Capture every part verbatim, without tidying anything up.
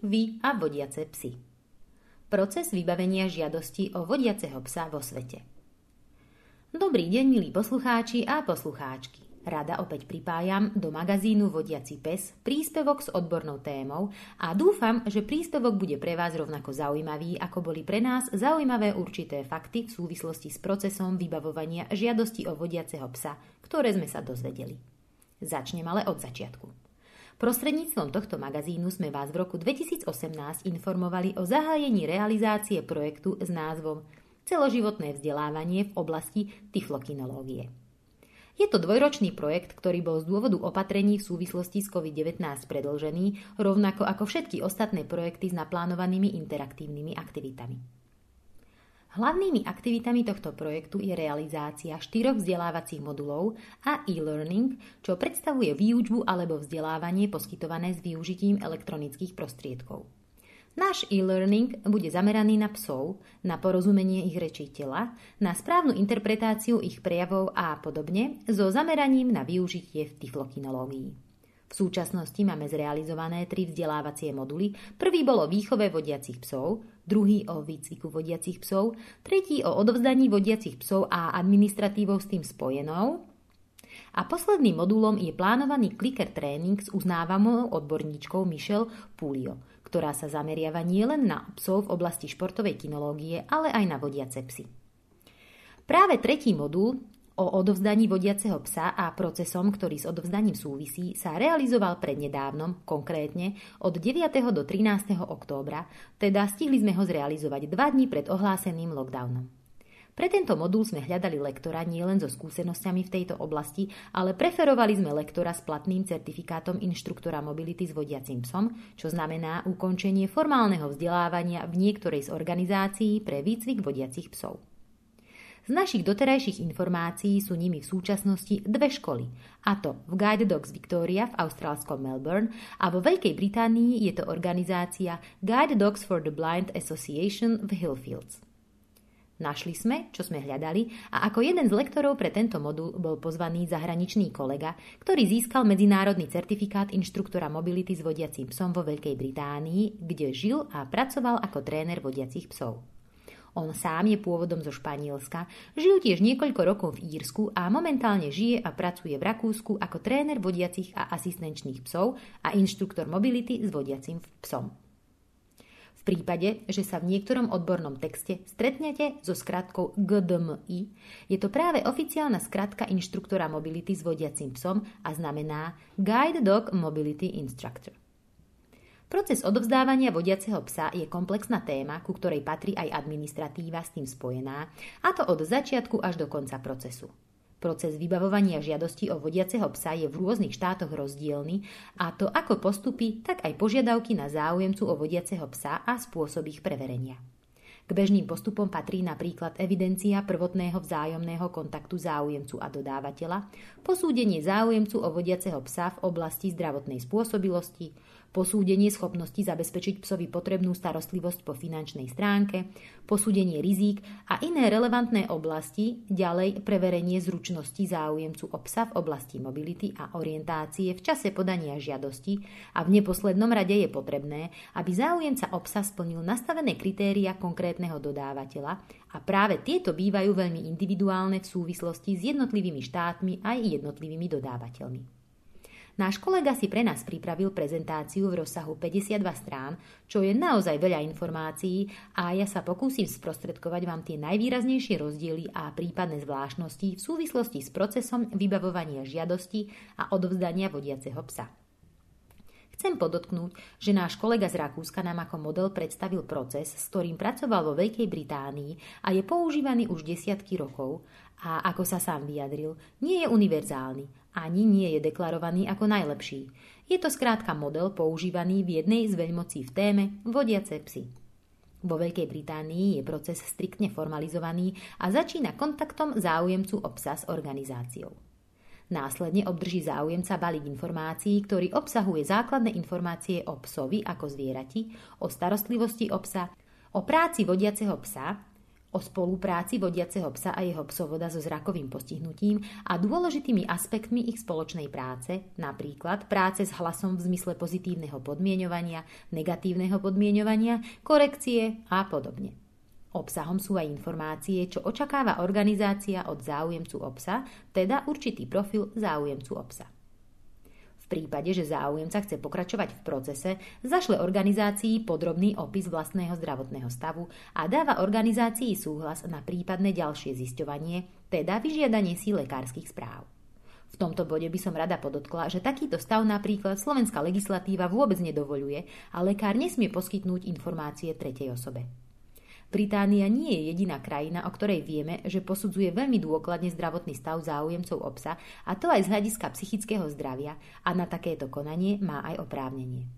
vy a vodiace psy. Proces vybavenia žiadosti o vodiaceho psa vo svete. Dobrý deň, milí poslucháči a poslucháčky. Rada opäť pripájam do magazínu Vodiaci pes príspevok s odbornou témou a dúfam, že príspevok bude pre vás rovnako zaujímavý, ako boli pre nás zaujímavé určité fakty v súvislosti s procesom vybavovania žiadosti o vodiaceho psa, ktoré sme sa dozvedeli. Začnem ale od začiatku. Prostredníctvom tohto magazínu sme vás v roku dvetisícosemnásť informovali o zahájení realizácie projektu s názvom Celoživotné vzdelávanie v oblasti tyflokinológie. Je to dvojročný projekt, ktorý bol z dôvodu opatrení v súvislosti s covid devätnásť predĺžený, rovnako ako všetky ostatné projekty s naplánovanými interaktívnymi aktivitami. Hlavnými aktivitami tohto projektu je realizácia štyroch vzdelávacích modulov a e-learning, čo predstavuje výučbu alebo vzdelávanie poskytované s využitím elektronických prostriedkov. Náš e-learning bude zameraný na psov, na porozumenie ich rečí tela, na správnu interpretáciu ich prejavov a podobne, so zameraním na využitie v tyflokinológii. V súčasnosti máme zrealizované tri vzdelávacie moduly. Prvý bol o výchove vodiacich psov, druhý o výcviku vodiacich psov, tretí o odovzdaní vodiacich psov a administratívou s tým spojenou. A posledným modulom je plánovaný clicker tréning s uznávanou odborníčkou Michelle Pulio, ktorá sa zameriava nielen na psov v oblasti športovej kinológie, ale aj na vodiace psy. Práve tretí modul o odovzdaní vodiaceho psa a procesom, ktorý s odovzdaním súvisí, sa realizoval prednedávnom, konkrétne od deviateho do trinásteho októbra, teda stihli sme ho zrealizovať dva dni pred ohláseným lockdownom. Pre tento modul sme hľadali lektora nielen so skúsenosťami v tejto oblasti, ale preferovali sme lektora s platným certifikátom inštruktora mobility s vodiacim psom, čo znamená ukončenie formálneho vzdelávania v niektorej z organizácií pre výcvik vodiacich psov. Z našich doterajších informácií sú nimi v súčasnosti dve školy, a to v Guide Dogs Victoria v austrálskom Melbourne a vo Veľkej Británii je to organizácia Guide Dogs for the Blind Association v Hillfields. Našli sme, čo sme hľadali, a ako jeden z lektorov pre tento modul bol pozvaný zahraničný kolega, ktorý získal medzinárodný certifikát inštruktora mobility s vodiacím psom vo Veľkej Británii, kde žil a pracoval ako tréner vodiacich psov. On sám je pôvodom zo Španielska, žil tiež niekoľko rokov v Írsku a momentálne žije a pracuje v Rakúsku ako tréner vodiacich a asistenčných psov a inštruktor mobility s vodiacím psom. V prípade, že sa v niektorom odbornom texte stretnete so skratkou G D M I, je to práve oficiálna skratka inštruktora mobility s vodiacim psom a znamená Guide Dog Mobility Instructor. Proces odovzdávania vodiaceho psa je komplexná téma, ku ktorej patrí aj administratíva s tým spojená, a to od začiatku až do konca procesu. Proces vybavovania žiadosti o vodiaceho psa je v rôznych štátoch rozdielny, a to ako postupy, tak aj požiadavky na záujemcu o vodiaceho psa a spôsob ich preverenia. K bežným postupom patrí napríklad evidencia prvotného vzájomného kontaktu záujemcu a dodávateľa, posúdenie záujemcu o vodiaceho psa v oblasti zdravotnej spôsobilosti, posúdenie schopnosti zabezpečiť psovi potrebnú starostlivosť po finančnej stránke, posúdenie rizík a iné relevantné oblasti, ďalej preverenie zručnosti záujemcu o psa v oblasti mobility a orientácie v čase podania žiadosti a v neposlednom rade je potrebné, aby záujemca o psa splnil nastavené kritéria konkrétneho dodávateľa a práve tieto bývajú veľmi individuálne v súvislosti s jednotlivými štátmi aj jednotlivými dodávateľmi. Náš kolega si pre nás pripravil prezentáciu v rozsahu päťdesiatdva strán, čo je naozaj veľa informácií a ja sa pokúsim sprostredkovať vám tie najvýraznejšie rozdiely a prípadné zvláštnosti v súvislosti s procesom vybavovania žiadosti a odovzdania vodiaceho psa. Chcem podotknúť, že náš kolega z Rakúska nám ako model predstavil proces, s ktorým pracoval vo Veľkej Británii a je používaný už desiatky rokov a, ako sa sám vyjadril, nie je univerzálny, ani nie je deklarovaný ako najlepší. Je to skrátka model používaný v jednej z veľmocí v téme vodiace psy. Vo Veľkej Británii je proces striktne formalizovaný a začína kontaktom záujemcu o psa s organizáciou. Následne obdrží záujemca balík informácií, ktorý obsahuje základné informácie o psovi ako zvierati, o starostlivosti o psa, o práci vodiaceho psa, o o spolupráci vodiaceho psa a jeho psovoda so zrakovým postihnutím a dôležitými aspektmi ich spoločnej práce, napríklad práce s hlasom v zmysle pozitívneho podmieňovania, negatívneho podmieňovania, korekcie a podobne. Obsahom sú aj informácie, čo očakáva organizácia od záujemcu o psa, teda určitý profil záujemcu o psa. V prípade, že záujemca chce pokračovať v procese, zašle organizácii podrobný opis vlastného zdravotného stavu a dáva organizácii súhlas na prípadné ďalšie zisťovanie, teda vyžiadanie si lekárskych správ. V tomto bode by som rada podotkla, že takýto stav napríklad slovenská legislatíva vôbec nedovoľuje a lekár nesmie poskytnúť informácie tretej osobe. Británia nie je jediná krajina, o ktorej vieme, že posudzuje veľmi dôkladne zdravotný stav záujemcov o psa, a to aj z hľadiska psychického zdravia, a na takéto konanie má aj oprávnenie.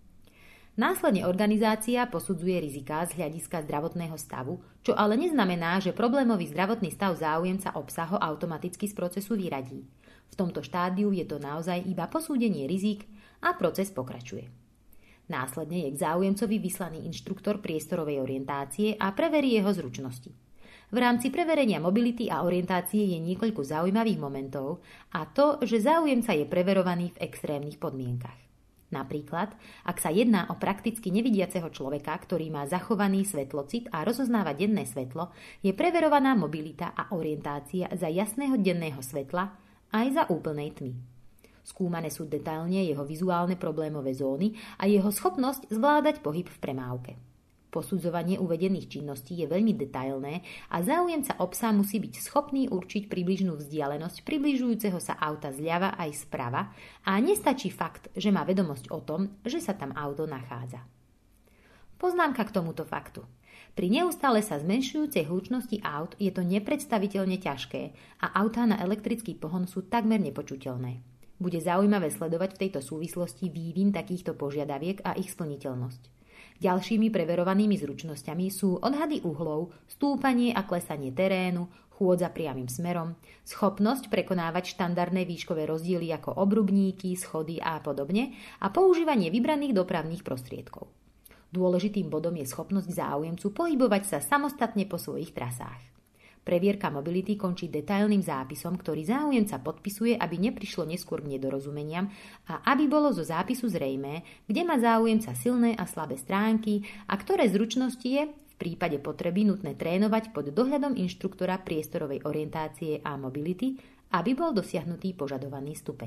Následne organizácia posudzuje riziká z hľadiska zdravotného stavu, čo ale neznamená, že problémový zdravotný stav záujemca o psa ho automaticky z procesu vyradí. V tomto štádiu je to naozaj iba posúdenie rizík a proces pokračuje. Následne je k záujemcovi vyslaný inštruktor priestorovej orientácie a preverí jeho zručnosti. V rámci preverenia mobility a orientácie je niekoľko zaujímavých momentov, a to, že záujemca je preverovaný v extrémnych podmienkach. Napríklad, ak sa jedná o prakticky nevidiaceho človeka, ktorý má zachovaný svetlocit a rozoznáva denné svetlo, je preverovaná mobilita a orientácia za jasného denného svetla aj za úplnej tmy. Skúmané sú detailne jeho vizuálne problémové zóny a jeho schopnosť zvládať pohyb v premávke. Posudzovanie uvedených činností je veľmi detailné a záujemca o psa musí byť schopný určiť približnú vzdialenosť približujúceho sa auta zľava aj sprava a nestačí fakt, že má vedomosť o tom, že sa tam auto nachádza. Poznámka k tomuto faktu. Pri neustále sa zmenšujúcej hlučnosti aut je to nepredstaviteľne ťažké a autá na elektrický pohon sú takmer nepočuteľné. Bude zaujímavé sledovať v tejto súvislosti vývin takýchto požiadaviek a ich splniteľnosť. Ďalšími preverovanými zručnosťami sú odhady uhlov, stúpanie a klesanie terénu, chôdza priamym smerom, schopnosť prekonávať štandardné výškové rozdiely ako obrubníky, schody a podobne a používanie vybraných dopravných prostriedkov. Dôležitým bodom je schopnosť záujemcu pohybovať sa samostatne po svojich trasách. Previerka mobility končí detailným zápisom, ktorý záujemca podpisuje, aby neprišlo neskôr k nedorozumeniam a aby bolo zo zápisu zrejmé, kde má záujemca silné a slabé stránky a ktoré zručnosti je v prípade potreby nutné trénovať pod dohľadom inštruktora priestorovej orientácie a mobility, aby bol dosiahnutý požadovaný stupeň.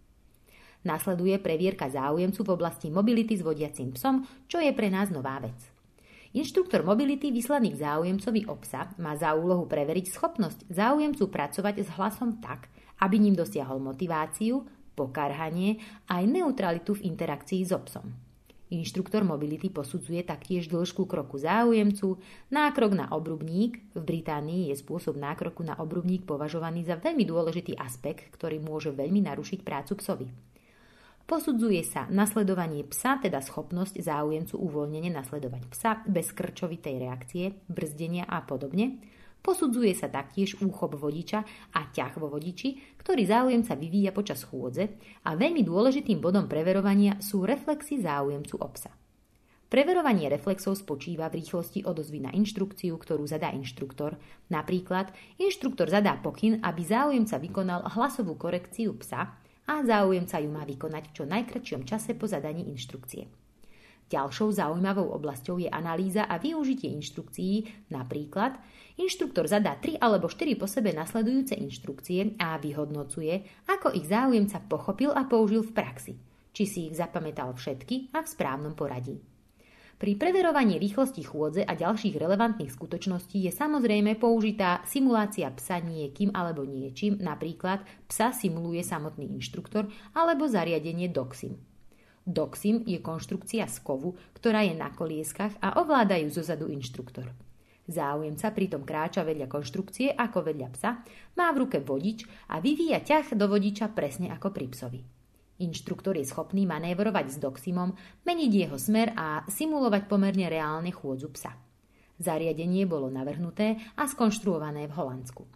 Nasleduje previerka záujemcu v oblasti mobility s vodiacím psom, čo je pre nás nová vec. Inštruktor mobility vyslaný k záujemcovi o psa má za úlohu preveriť schopnosť záujemcu pracovať s hlasom tak, aby ním dosiahol motiváciu, pokarhanie a aj neutralitu v interakcii so psom. Inštruktor mobility posudzuje taktiež dĺžku kroku záujemcu, nákrok na obrubník. V Británii je spôsob nákroku na obrubník považovaný za veľmi dôležitý aspekt, ktorý môže veľmi narušiť prácu psovi. Posudzuje sa nasledovanie psa, teda schopnosť záujemcu uvoľnene nasledovať psa bez krčovitej reakcie, brzdenia a podobne. Posudzuje sa taktiež úchop vodiča a ťah vo vodiči, ktorý záujemca vyvíja počas chôdze, a veľmi dôležitým bodom preverovania sú reflexy záujemcu o psa. Preverovanie reflexov spočíva v rýchlosti odozvy na inštrukciu, ktorú zadá inštruktor. Napríklad, inštruktor zadá pokyn, aby záujemca vykonal hlasovú korekciu psa, a záujemca ju má vykonať v čo najkratšom čase po zadaní inštrukcie. Ďalšou zaujímavou oblasťou je analýza a využitie inštrukcií, napríklad inštruktor zadá tri alebo štyri po sebe nasledujúce inštrukcie a vyhodnocuje, ako ich záujemca pochopil a použil v praxi, či si ich zapamätal všetky a v správnom poradí. Pri preverovaní rýchlosti chôdze a ďalších relevantných skutočností je samozrejme použitá simulácia psa niekým alebo niečím, napríklad psa simuluje samotný inštruktor alebo zariadenie Doxim. Doxim je konštrukcia z kovu, ktorá je na kolieskach a ovláda ju zozadu inštruktor. Záujemca pritom kráča vedľa konštrukcie ako vedľa psa, má v ruke vodič a vyvíja ťah do vodiča presne ako pri psovi. Inštruktor je schopný manévrovať s Doximom, meniť jeho smer a simulovať pomerne reálne chôdzu psa. Zariadenie bolo navrhnuté a skonštruované v Holandsku.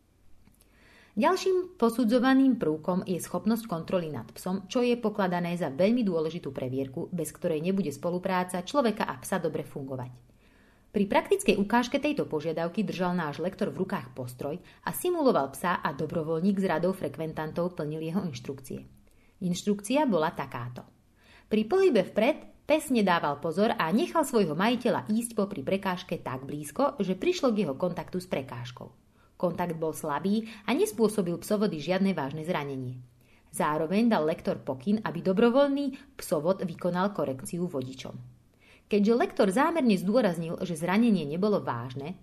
Ďalším posudzovaným prvkom je schopnosť kontroly nad psom, čo je pokladané za veľmi dôležitú previerku, bez ktorej nebude spolupráca človeka a psa dobre fungovať. Pri praktickej ukážke tejto požiadavky držal náš lektor v rukách postroj a simuloval psa a dobrovoľník s radou frekventantov plnil jeho inštrukcie. Inštrukcia bola takáto. Pri pohybe vpred pes nedával pozor a nechal svojho majiteľa ísť popri prekážke tak blízko, že prišlo k jeho kontaktu s prekážkou. Kontakt bol slabý a nespôsobil psovody žiadne vážne zranenie. Zároveň dal lektor pokyn, aby dobrovoľný psovod vykonal korekciu vodičom. Keďže lektor zámerne zdôraznil, že zranenie nebolo vážne,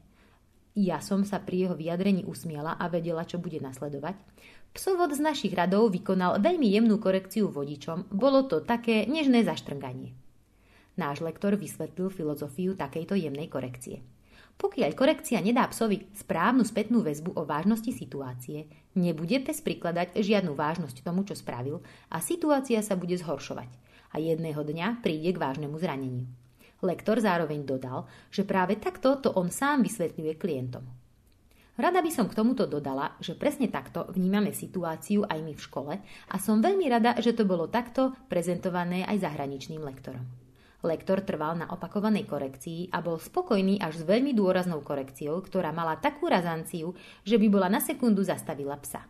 ja som sa pri jeho vyjadrení usmiala a vedela, čo bude nasledovať, psovod z našich radov vykonal veľmi jemnú korekciu vodičom, bolo to také nežné zaštrnganie. Náš lektor vysvetlil filozofiu takejto jemnej korekcie. Pokiaľ korekcia nedá psovi správnu spätnú väzbu o vážnosti situácie, nebude pes prikladať žiadnu vážnosť tomu, čo spravil a situácia sa bude zhoršovať a jedného dňa príde k vážnemu zraneniu. Lektor zároveň dodal, že práve takto to on sám vysvetľuje klientom. Rada by som k tomuto dodala, že presne takto vnímame situáciu aj my v škole a som veľmi rada, že to bolo takto prezentované aj zahraničným lektorom. Lektor trval na opakovanej korekcii a bol spokojný až s veľmi dôraznou korekciou, ktorá mala takú razanciu, že by bola na sekundu zastavila psa.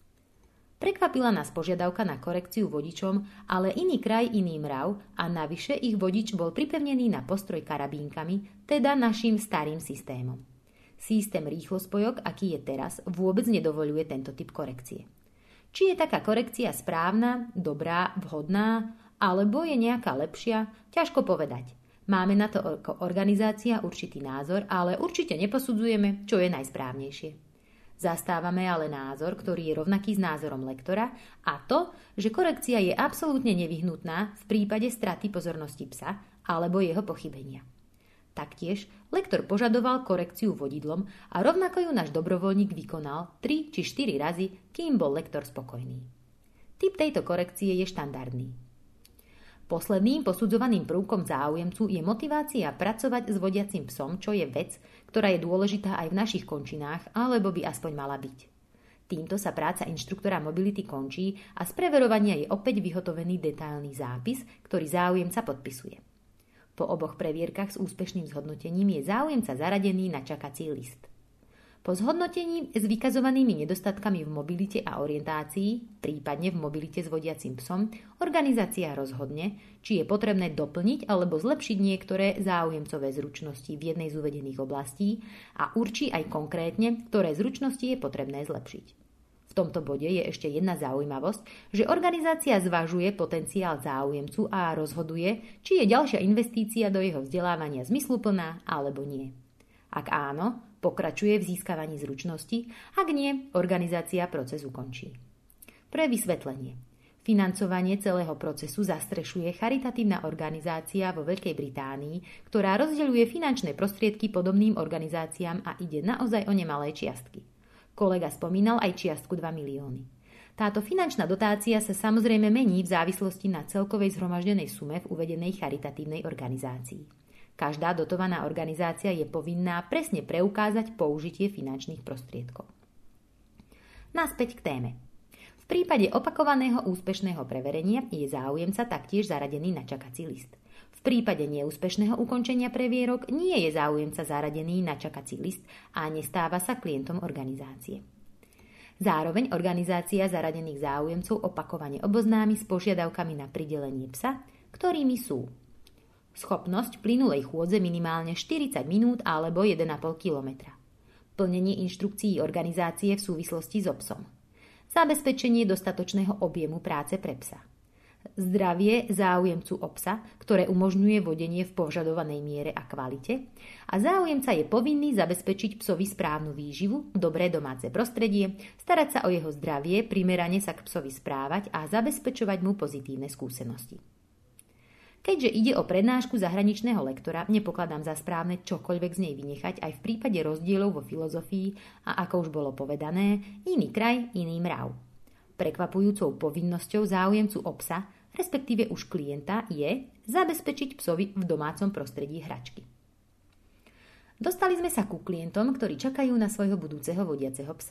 Prekvapila nás požiadavka na korekciu vodičom, ale iný kraj, iný mrav a navyše ich vodič bol pripevnený na postroj karabínkami, teda naším starým systémom. Systém rýchlospojok, aký je teraz, vôbec nedovoľuje tento typ korekcie. Či je taká korekcia správna, dobrá, vhodná, alebo je nejaká lepšia, ťažko povedať. Máme na to ako organizácia určitý názor, ale určite neposudzujeme, čo je najsprávnejšie. Zastávame ale názor, ktorý je rovnaký s názorom lektora a to, že korekcia je absolútne nevyhnutná v prípade straty pozornosti psa alebo jeho pochybenia. Taktiež lektor požadoval korekciu vodidlom a rovnako ju náš dobrovoľník vykonal tri či štyri razy, kým bol lektor spokojný. Typ tejto korekcie je štandardný. Posledným posudzovaným prvkom záujemcu je motivácia pracovať s vodiacim psom, čo je vec, ktorá je dôležitá aj v našich končinách, alebo by aspoň mala byť. Týmto sa práca inštruktora mobility končí a z preverovania je opäť vyhotovený detailný zápis, ktorý záujemca podpisuje. Po oboch previerkach s úspešným zhodnotením je záujemca zaradený na čakací list. Po zhodnotení s vykazovanými nedostatkami v mobilite a orientácii, prípadne v mobilite s vodiacim psom, organizácia rozhodne, či je potrebné doplniť alebo zlepšiť niektoré záujemcové zručnosti v jednej z uvedených oblastí a určí aj konkrétne, ktoré zručnosti je potrebné zlepšiť. V tomto bode je ešte jedna zaujímavosť, že organizácia zvažuje potenciál záujemcu a rozhoduje, či je ďalšia investícia do jeho vzdelávania zmysluplná alebo nie. Ak áno, pokračuje v získavaní zručnosti, ak nie, organizácia proces ukončí. Pre vysvetlenie. Financovanie celého procesu zastrešuje charitatívna organizácia vo Veľkej Británii, ktorá rozdeľuje finančné prostriedky podobným organizáciám a ide naozaj o nemalé čiastky. Kolega spomínal aj čiastku dva milióny. Táto finančná dotácia sa samozrejme mení v závislosti na celkovej zhromaždenej sume v uvedenej charitatívnej organizácii. Každá dotovaná organizácia je povinná presne preukázať použitie finančných prostriedkov. Naspäť k téme. V prípade opakovaného úspešného preverenia je záujemca taktiež zaradený na čakací list. V prípade neúspešného ukončenia previerok nie je záujemca zaradený na čakací list a nestáva sa klientom organizácie. Zároveň organizácia zaradených záujemcov opakovane oboznámi s požiadavkami na pridelenie psa, ktorými sú schopnosť plynulej chôdze minimálne štyridsať minút alebo jeden a pol kilometra. Plnenie inštrukcií organizácie v súvislosti so psom. Zabezpečenie dostatočného objemu práce pre psa. Zdravie záujemcu o psa, ktoré umožňuje vodenie v požadovanej miere a kvalite. A záujemca je povinný zabezpečiť psovi správnu výživu, dobré domáce prostredie, starať sa o jeho zdravie, primerane sa k psovi správať a zabezpečovať mu pozitívne skúsenosti. Keďže ide o prednášku zahraničného lektora, nepokladám za správne čokoľvek z nej vynechať aj v prípade rozdielov vo filozofii a ako už bolo povedané, iný kraj, iný mrav. Prekvapujúcou povinnosťou záujemcu o psa, respektíve už klienta, je zabezpečiť psovi v domácom prostredí hračky. Dostali sme sa ku klientom, ktorí čakajú na svojho budúceho vodiaceho psa.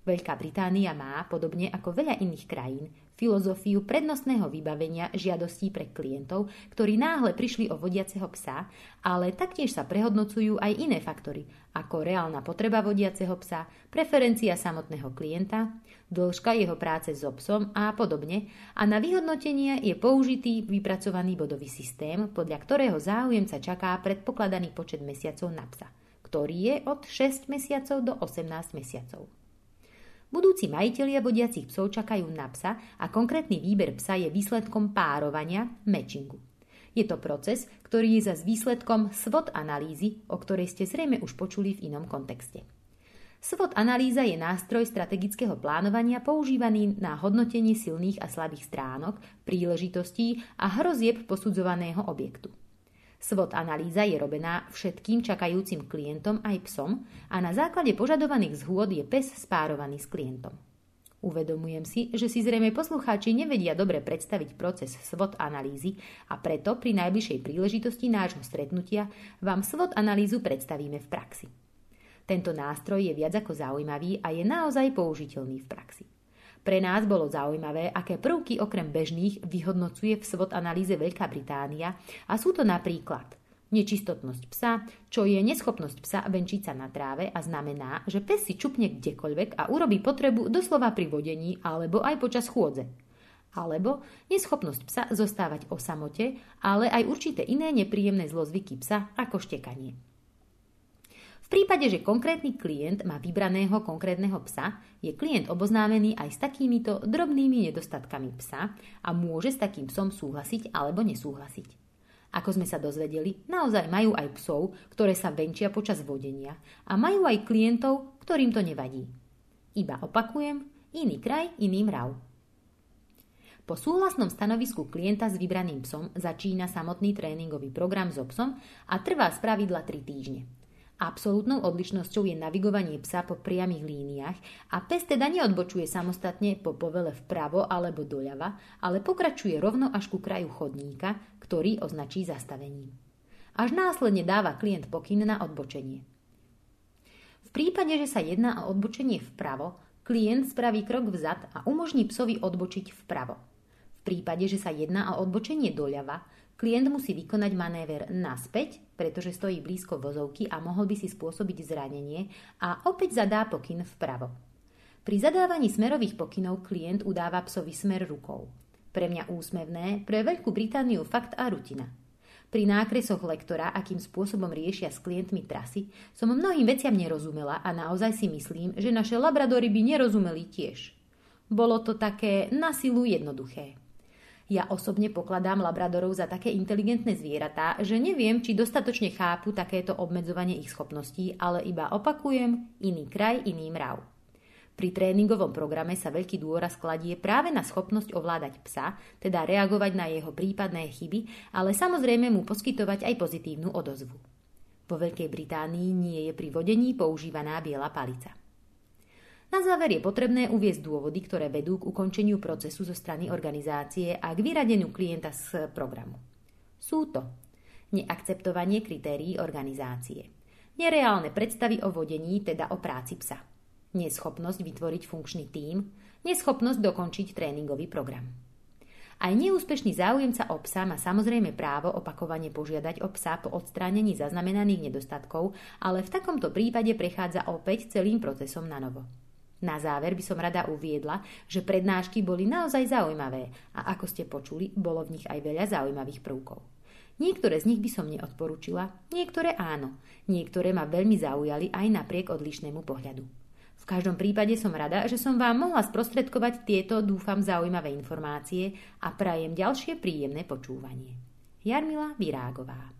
Veľká Británia má, podobne ako veľa iných krajín, filozofiu prednostného vybavenia žiadostí pre klientov, ktorí náhle prišli o vodiaceho psa, ale taktiež sa prehodnocujú aj iné faktory, ako reálna potreba vodiaceho psa, preferencia samotného klienta, dĺžka jeho práce so psom a podobne, a na vyhodnotenie je použitý vypracovaný bodový systém, podľa ktorého záujemca čaká predpokladaný počet mesiacov na psa, ktorý je od šesť mesiacov do osemnásť mesiacov. Budúci majitelia vodiacich psov čakajú na psa a konkrétny výber psa je výsledkom párovania, matchingu. Je to proces, ktorý je zas výsledkom SWOT analýzy, o ktorej ste zrejme už počuli v inom kontexte. SWOT analýza je nástroj strategického plánovania používaný na hodnotenie silných a slabých stránok, príležitostí a hrozieb posudzovaného objektu. SWOT analýza je robená všetkým čakajúcim klientom aj psom a na základe požadovaných zhôd je pes spárovaný s klientom. Uvedomujem si, že si zrejme poslucháči nevedia dobre predstaviť proces SWOT analýzy a preto pri najbližšej príležitosti nášho stretnutia vám SWOT analýzu predstavíme v praxi. Tento nástroj je viac ako zaujímavý a je naozaj použiteľný v praxi. Pre nás bolo zaujímavé, aké prvky okrem bežných vyhodnocuje v SWOT analýze Veľká Británia a sú to napríklad nečistotnosť psa, čo je neschopnosť psa venčiť sa na tráve a znamená, že pes si čupne kdekoľvek a urobí potrebu doslova pri vodení alebo aj počas chôdze. Alebo neschopnosť psa zostávať o samote, ale aj určité iné nepríjemné zlozvyky psa ako štekanie. V prípade, že konkrétny klient má vybraného konkrétneho psa, je klient oboznámený aj s takýmito drobnými nedostatkami psa a môže s takým psom súhlasiť alebo nesúhlasiť. Ako sme sa dozvedeli, naozaj majú aj psov, ktoré sa venčia počas vodenia a majú aj klientov, ktorým to nevadí. Iba opakujem, iný kraj, iný mrav. Po súhlasnom stanovisku klienta s vybraným psom začína samotný tréningový program so psom a trvá spravidla tri týždne. Absolútnou odlišnosťou je navigovanie psa po priamych líniách a pes teda neodbočuje samostatne po povele vpravo alebo doľava, ale pokračuje rovno až ku kraju chodníka, ktorý označí zastavením. Až následne dáva klient pokyn na odbočenie. V prípade, že sa jedná o odbočenie vpravo, klient spraví krok vzad a umožní psovi odbočiť vpravo. V prípade, že sa jedná o odbočenie doľava, klient musí vykonať manéver naspäť, pretože stojí blízko vozovky a mohol by si spôsobiť zranenie a opäť zadá pokyn vpravo. Pri zadávaní smerových pokynov klient udáva psovi smer rukou. Pre mňa úsmevné, pre Veľkú Britániu fakt a rutina. Pri nákresoch lektora, akým spôsobom riešia s klientmi trasy, som mnohým veciam nerozumela a naozaj si myslím, že naše labradory by nerozumeli tiež. Bolo to také na silu jednoduché. Ja osobne pokladám labradorov za také inteligentné zvieratá, že neviem, či dostatočne chápu takéto obmedzovanie ich schopností, ale iba opakujem, iný kraj, iný mrav. Pri tréningovom programe sa veľký dôraz kladie práve na schopnosť ovládať psa, teda reagovať na jeho prípadné chyby, ale samozrejme mu poskytovať aj pozitívnu odozvu. Vo Veľkej Británii nie je pri vodení používaná biela palica. Na záver je potrebné uviesť dôvody, ktoré vedú k ukončeniu procesu zo strany organizácie a k vyradeniu klienta z programu. Sú to neakceptovanie kritérií organizácie, nereálne predstavy o vodení, teda o práci psa, neschopnosť vytvoriť funkčný tím, neschopnosť dokončiť tréningový program. Aj neúspešný záujemca o psa má samozrejme právo opakovane požiadať o psa po odstránení zaznamenaných nedostatkov, ale v takomto prípade prechádza opäť celým procesom na novo. Na záver by som rada uviedla, že prednášky boli naozaj zaujímavé a ako ste počuli, bolo v nich aj veľa zaujímavých prvkov. Niektoré z nich by som neodporúčila, niektoré áno, niektoré ma veľmi zaujali aj napriek odlišnému pohľadu. V každom prípade som rada, že som vám mohla sprostredkovať tieto, dúfam, zaujímavé informácie a prajem ďalšie príjemné počúvanie. Jarmila Virágová.